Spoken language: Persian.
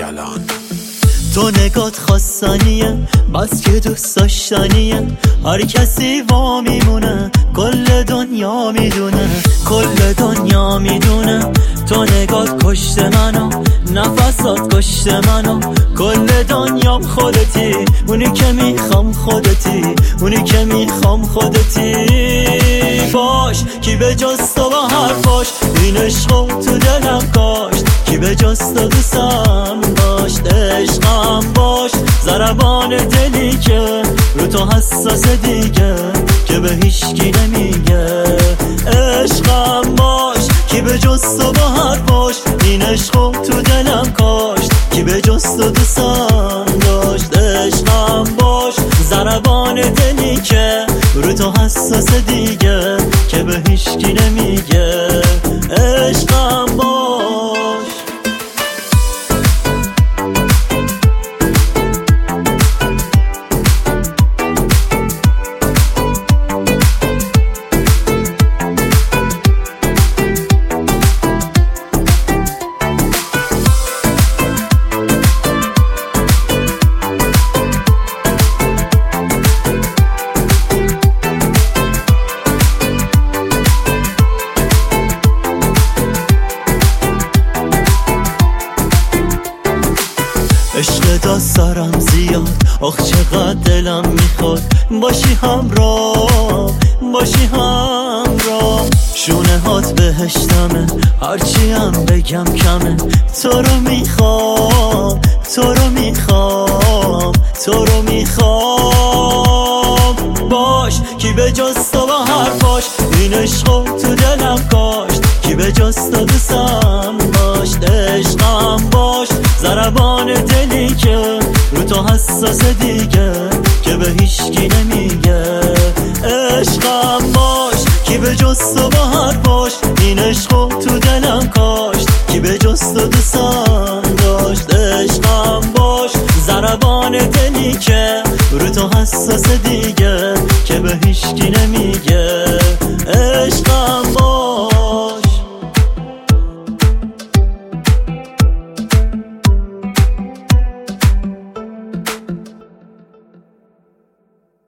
کلان. تو نگات خواستنیه بس که دوست داشتنیه، هر کسی وا میمونه کل دنیا میدونه، کل دنیا میدونه. تو نگات کشت منو، نفسات کشت منو، کل دنیام خودتی، اونی که میخوام خودتی، اونی که میخوام خودتی. باش کی به جز تو با حرفاش این عشقو تو دلم کاشت، کی به جز تو دوستم داشت. عشقم باش ضربان دلی که رو تو حساس دیگه، که به هیچکی نمیگه. عشقم باش کی به جز تو با حرفاش این عشقو تو دلم کاشت، کی به جز تو دوستم داشت. عشقم باش ضربان دلی که رو تو حساس دیگه، که به هیچکی نمیگه. عشقم باش. عشق دست دارم زیاد، آخ چقدر دلم میخواد باشی همراه، باشی همراه. شونه هات بهشتمه هرچی هم بگم کمه، تو رو میخوام، تو رو میخوام، تو رو میخوام. باش کی به جز تو با حرفاش این عشقو تو دلم کاشت، کی به جز تو دوستم داشت. عشقم باش ضربان دلی که رو تو حساس دیگه، که به هیچکی نمیگه. عشقم باش کی به جز تو با حرفاش این عشقو تو دلم کاشت، کی به جز تو دوستم داشت. عشقم باش ضربان دلی که رو تو حساس دیگه، که به هیچکی نمیگه. عشقم